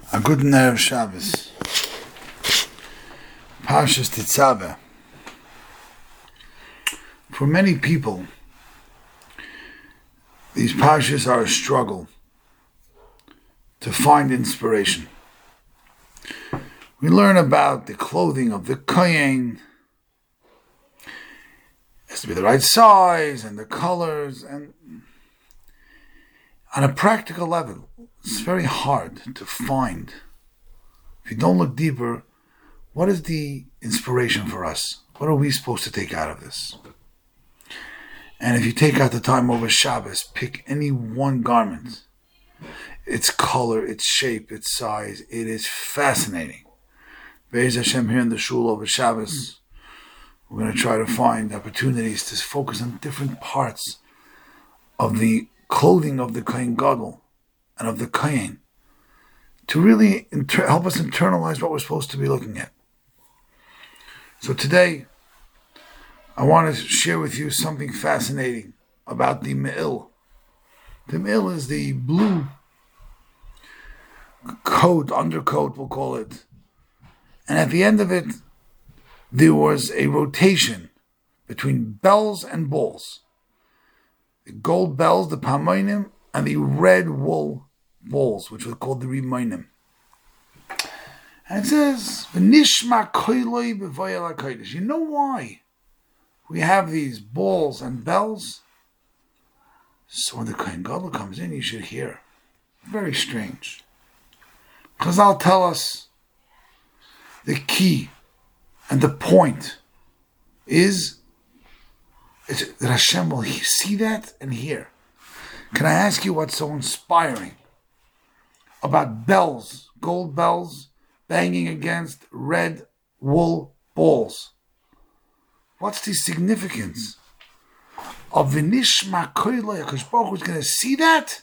A good Erev Shabbos. Parshas Tetzaveh. For many people, these parshas are a struggle to find inspiration. We learn about the clothing of the kohen. It has to be the right size and the colors, and on a practical level, it's very hard to find. If you don't look deeper, what is the inspiration for us? What are we supposed to take out of this? And if you take out the time over Shabbos, pick any one garment, its color, its shape, its size, it is fascinating. Be'ez Hashem, here in the shul over Shabbos, we're going to try to find opportunities to focus on different parts of the clothing of the Kohen Gadol and of the Kohen to really help us internalize what we're supposed to be looking at. So today, I want to share with you something fascinating about the Me'il. The Me'il is the blue coat, undercoat we'll call it. And at the end of it, there was a rotation between bells and balls. The gold bells, the pamoinim, and the red wool balls, which were called the rimoinim. And it says, "V'nishma koiloi b'voyel hakodesh." You know why we have these balls and bells? So when the Kohen Gadol comes in, you should hear. Very strange. Chazal tell us the key and the point is that Hashem will see that and hear. Can I ask you what's so inspiring about bells, gold bells, banging against red wool balls? What's the significance of V'nishma koiloi? Because Baruch Hu is going to see that,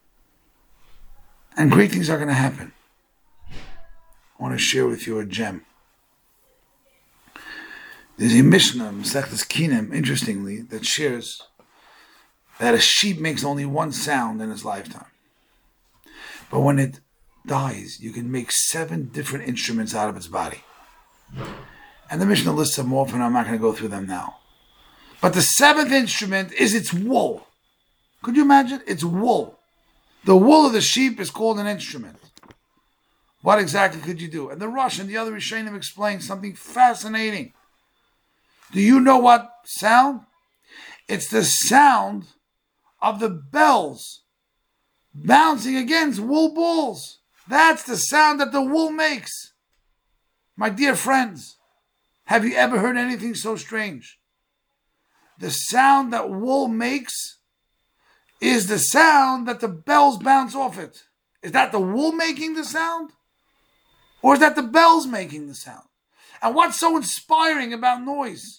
and great things are going to happen. I want to share with you a gem. There's a Mishnah, Masechtas Kinem, interestingly, that shares that a sheep makes only one sound in its lifetime. But when it dies, you can make 7 different instruments out of its body. And the Mishnah lists them off, and I'm not going to go through them now. But the 7th instrument is its wool. Could you imagine? It's wool. The wool of the sheep is called an instrument. What exactly could you do? And the Rosh and the other Rishonim explain something fascinating. Do you know what sound? It's the sound of the bells bouncing against wool balls. That's the sound that the wool makes. My dear friends, have you ever heard anything so strange? The sound that wool makes is the sound that the bells bounce off it. Is that the wool making the sound? Or is that the bells making the sound? And what's so inspiring about noise?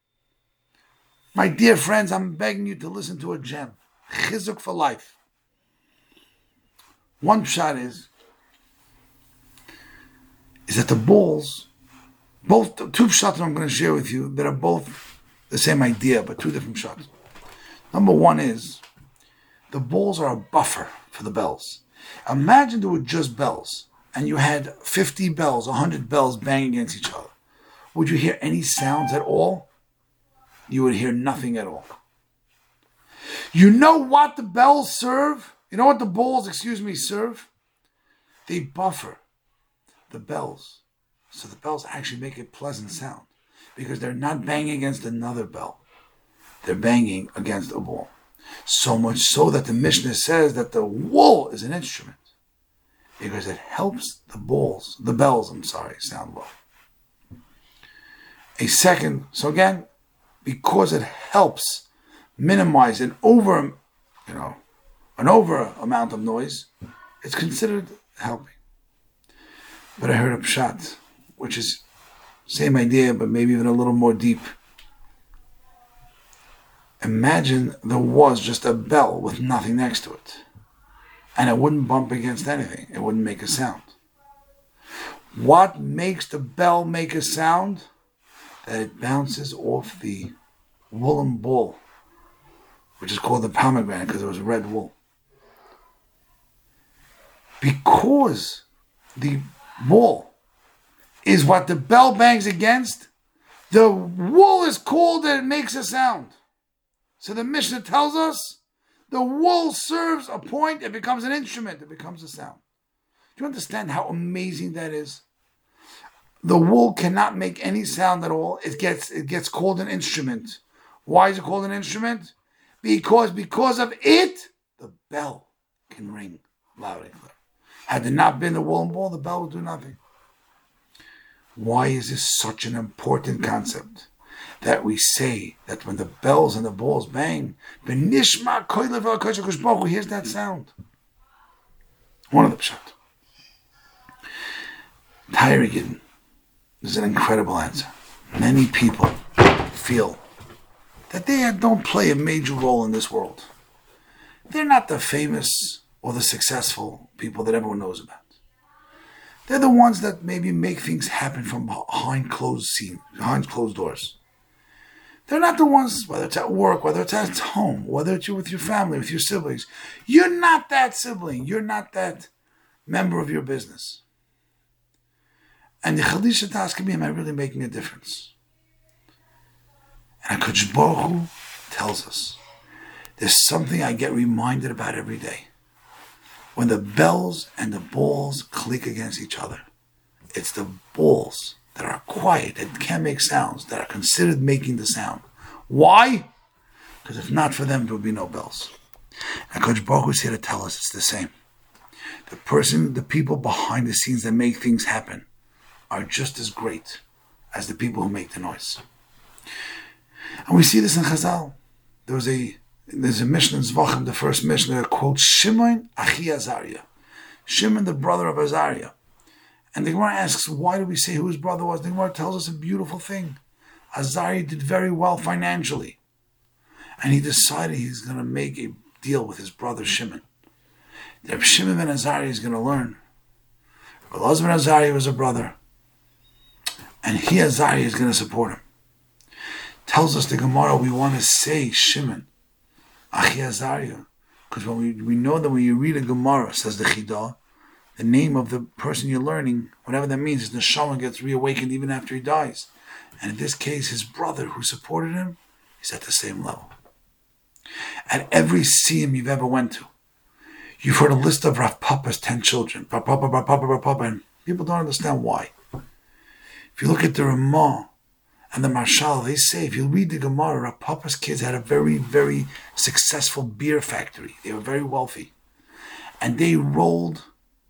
My dear friends, I'm begging you to listen to a gem. Chizuk for life. One pshat is that the balls, both 2 pshat I'm going to share with you that are both the same idea, but 2 different pshat. Number 1 is the balls are a buffer for the bells. Imagine there were just bells, and you had 50 bells, 100 bells banging against each other. Would you hear any sounds at all? You would hear nothing at all. You know what the bells serve? You know what the balls, serve? They buffer the bells. So the bells actually make a pleasant sound because they're not banging against another bell. They're banging against a ball. So much so that the Mishnah says that the wool is an instrument because it helps the bells, sound well. A second, so again, because it helps minimize an over amount of noise, it's considered helping. But I heard a pshat, which is same idea, but maybe even a little more deep. Imagine there was just a bell with nothing next to it, and it wouldn't bump against anything. It wouldn't make a sound. What makes the bell make a sound? That it bounces off the woolen ball, which is called the pomegranate because it was red wool. Because the wool is what the bell bangs against, the wool is cold and it makes a sound. So the Mishnah tells us the wool serves a point, it becomes an instrument, it becomes a sound. Do you understand how amazing that is? The wool cannot make any sound at all. It gets called an instrument. Why is it called an instrument? Because of it, the bell can ring loud and clear. Had there not been the wool and ball, the bell would do nothing. Why is this such an important concept? That we say that when the bells and the balls bang, here's that sound. One of the pshat. Tyrigan is an incredible answer. Many people feel that they don't play a major role in this world. They're not the famous or the successful people that everyone knows about. They're the ones that maybe make things happen from behind closed doors. They're not the ones, whether it's at work, whether it's at home, whether it's with your family, with your siblings. You're not that sibling. You're not that member of your business. And the Chalisha Tas can be, am I really making a difference? And HaKadosh Baruch Hu tells us, there's something I get reminded about every day. When the bells and the balls click against each other, it's the balls that are quiet and can't make sounds that are considered making the sound. Why? Because if not for them, there would be no bells. And HaKadosh Baruch Hu is here to tell us it's the same. The people behind the scenes that make things happen are just as great as the people who make the noise. And we see this in Chazal. There's a Mishnah in Zvachim, the first Mishnah, that quotes Shimon Achi Azariah. Shimon, the brother of Azariah. And the Gemara asks, why do we say who his brother was? The Gemara tells us a beautiful thing. Azariah did very well financially. And he decided he's going to make a deal with his brother Shimon. That Shimon ben Azariah is going to learn. Elazar ben Azariah was a brother. And he, Azariah, is going to support him. Tells us the Gemara, we want to say Shimon, Achi Azariah. Because when we know that when you read a Gemara, says the Chidah, the name of the person you're learning, whatever that means, is the neshama gets reawakened even after he dies. And in this case, his brother who supported him is at the same level. At every siyum you've ever went to, you've heard a list of Rav Papa's 10 children. Rav Papa, Rav Papa, Rav Papa, and people don't understand why. If you look at the Ramah and the Marshal, they say, if you read the Gemara, Rav Papa's kids had a very, very successful beer factory. They were very wealthy. And they rolled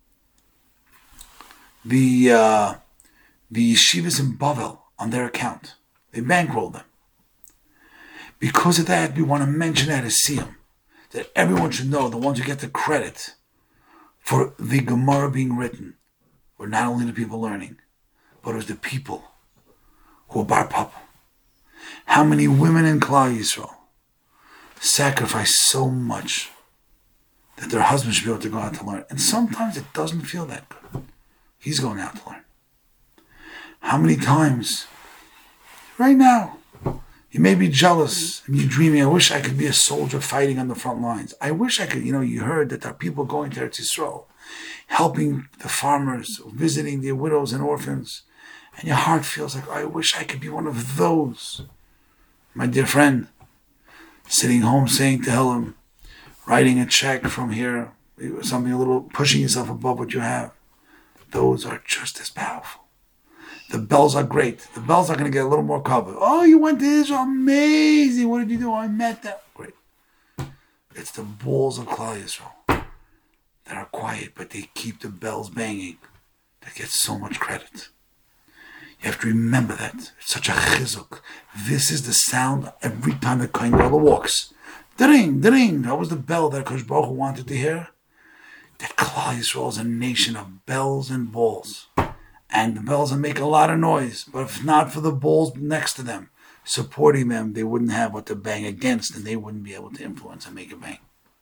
the yeshivas in Bavel on their account. They bankrolled them. Because of that, we want to mention that as Siyam, that everyone should know, the ones who get the credit for the Gemara being written were not only the people learning, but it was the people who were Bar Papa. How many women in Klal Yisrael sacrifice so much that their husbands should be able to go out to learn. And sometimes it doesn't feel that good. He's going out to learn. How many times, right now, you may be jealous and you're dreaming, I wish I could be a soldier fighting on the front lines. I wish I could, you heard that there are people going to Eretz Yisrael, helping the farmers, visiting the widows and orphans. And your heart feels like, I wish I could be one of those. My dear friend, sitting home saying to Helen, writing a check from here, something a little, pushing yourself above what you have. Those are just as powerful. The bells are great. The bells are going to get a little more cover. Oh, you went to Israel. Amazing. What did you do? I met them. Great. It's the balls of Klal Yisrael that are quiet, but they keep the bells banging. That get so much credit. You have to remember that. It's such a chizuk. This is the sound every time the Kohen Gadol walks. Ding, ding. That was the bell that HaKadosh Baruch Hu wanted to hear. That Klal Yisrael is a nation of bells and balls. And the bells will make a lot of noise. But if not for the balls next to them, supporting them, they wouldn't have what to bang against, and they wouldn't be able to influence and make a bang.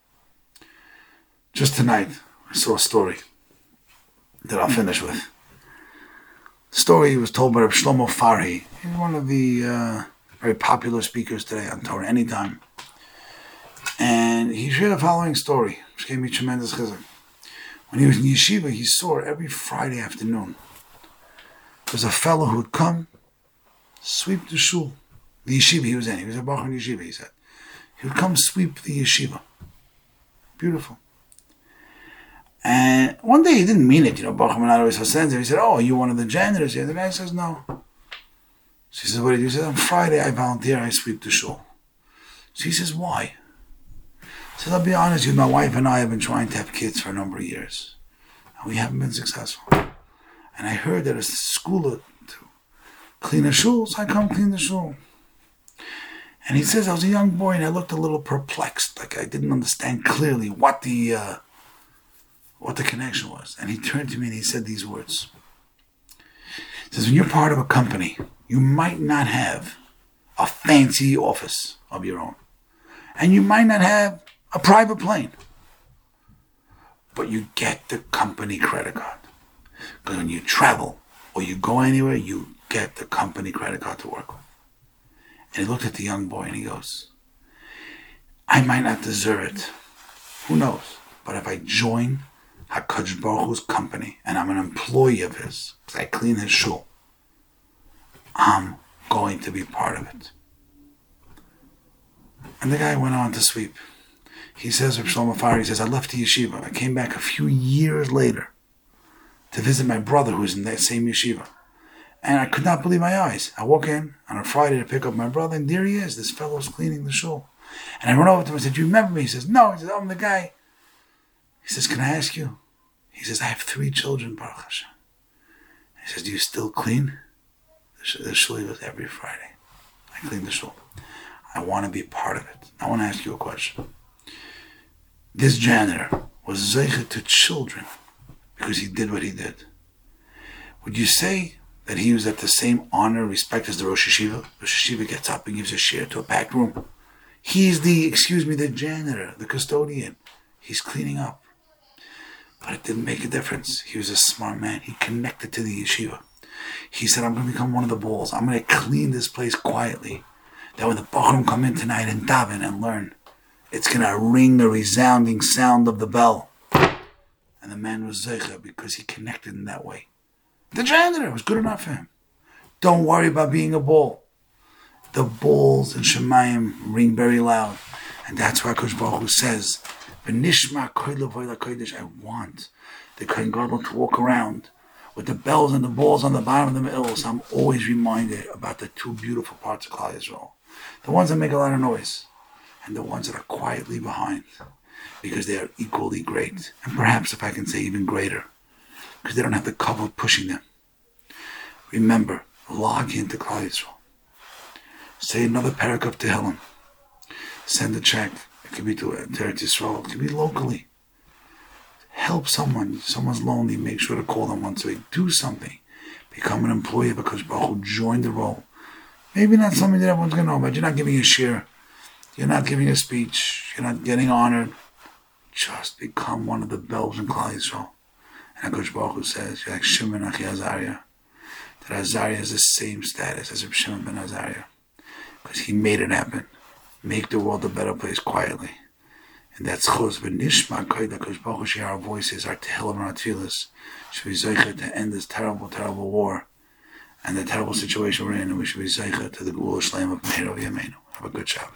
Just tonight, I saw a story that I'll finish with. The story was told by Reb Shlomo Farhi. He's one of the very popular speakers today on Torah Anytime. And he shared the following story, which gave me tremendous chizuk. When he was in yeshiva, he saw every Friday afternoon. There's a fellow who would come, sweep the shul, the yeshiva he was in. He was a bachur in yeshiva, he said. He would come sweep the yeshiva. Beautiful. And one day he didn't mean it, Baruch Menad always has sense. He said, "Oh, are you one of the janitors here?" The guy says, "No." So he says, "What do you do?" He says, "On Friday I volunteer, I sweep the shul." So he says, "Why?" He says, "I'll be honest with you, my wife and I have been trying to have kids for a number of years. And we haven't been successful. And I heard that it's the school to clean the shul, so I come clean the shul." And he says, "I was a young boy and I looked a little perplexed, like I didn't understand clearly what the connection was." And he turned to me and he said these words. He says, "When you're part of a company, you might not have a fancy office of your own. And you might not have a private plane. But you get the company credit card. Because when you travel or you go anywhere, you get the company credit card to work with." And he looked at the young boy and he goes, "I might not deserve it. Who knows? But if I join HaKadosh Baruch Hu's company and I'm an employee of his, because I clean his shul, I'm going to be part of it." And the guy went on to sweep. He says, Reb Shlomo Fari, he says, "I left the yeshiva. I came back a few years later to visit my brother who was in that same yeshiva. And I could not believe my eyes. I walk in on a Friday to pick up my brother, and there he is. This fellow's cleaning the shul. And I run over to him and said, 'Do you remember me?' He says, 'No.' He says, 'I'm the guy.' He says, 'Can I ask you?' He says, 'I have 3 children, Baruch Hashem.' He says, 'Do you still clean the shul?' He goes, 'Every Friday I clean the shul. I want to be part of it.' I want to ask you a question. This janitor was zeicha to children because he did what he did. Would you say that he was at the same honor and respect as the Rosh Hashiva? Rosh Hashiva gets up and gives a share to a packed room. He's the janitor, the custodian. He's cleaning up. But it didn't make a difference. He was a smart man. He connected to the yeshiva. He said, 'I'm going to become one of the balls. I'm going to clean this place quietly. That when the Bachrim come in tonight and daven and learn, it's going to ring the resounding sound of the bell.' And the man was zeicha because he connected in that way. The janitor was good enough for him. Don't worry about being a ball. The balls in Shemayim ring very loud. And that's why Kodesh Baruch Hu says, "V'nishma kol levoy lakodesh." I want the Kohen Gadol to walk around with the bells and the balls on the bottom of the middle. So I'm always reminded about the 2 beautiful parts of Klal Yisrael. The ones that make a lot of noise and the ones that are quietly behind, because they are equally great. And perhaps, if I can say, even greater, because they don't have the cover pushing them. Remember, log into Klal Yisrael. Say another parak of Tehillim. Send a check. It could be to Eretz Yisrael. It could be locally. Help someone. Someone's lonely. Make sure to call them once a week. Do something. Become an employee because Baruch Hu joined the role. Maybe not something that everyone's going to know about. You're not giving a shir. You're not giving a speech. You're not getting honored. Just become one of the bells in Klal Yisrael. And HaKadosh Baruch Hu says, you're like Shimon Achi Azariah. That Azariah is the same status as Shimon ben Azariah. Because he made it happen. Make the world a better place quietly. And that's Chos V'nishma Koid HaKadosh Baruch Hu, share our voices, our Tehillim and our Tefillos, should be Zeicha to end this terrible, terrible war and the terrible situation we're in, and we should be Zeicha to the Geula Shleim of Meir of Yameinu. Have a good Shabbat.